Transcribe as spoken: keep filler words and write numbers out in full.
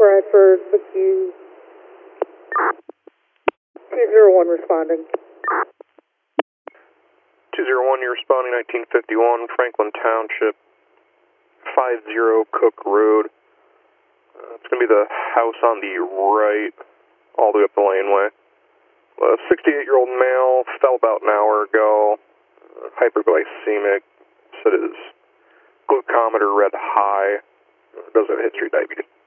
Bradford, accused. two zero one responding. two zero one, you're responding nineteen fifty-one, Franklin Township, five zero Cook Road. Uh, it's going to be the house on the right, all the way up the laneway. A sixty-eight-year-old male fell about an hour ago, uh, hyperglycemic, said his glucometer read high, uh, does have a history of diabetes.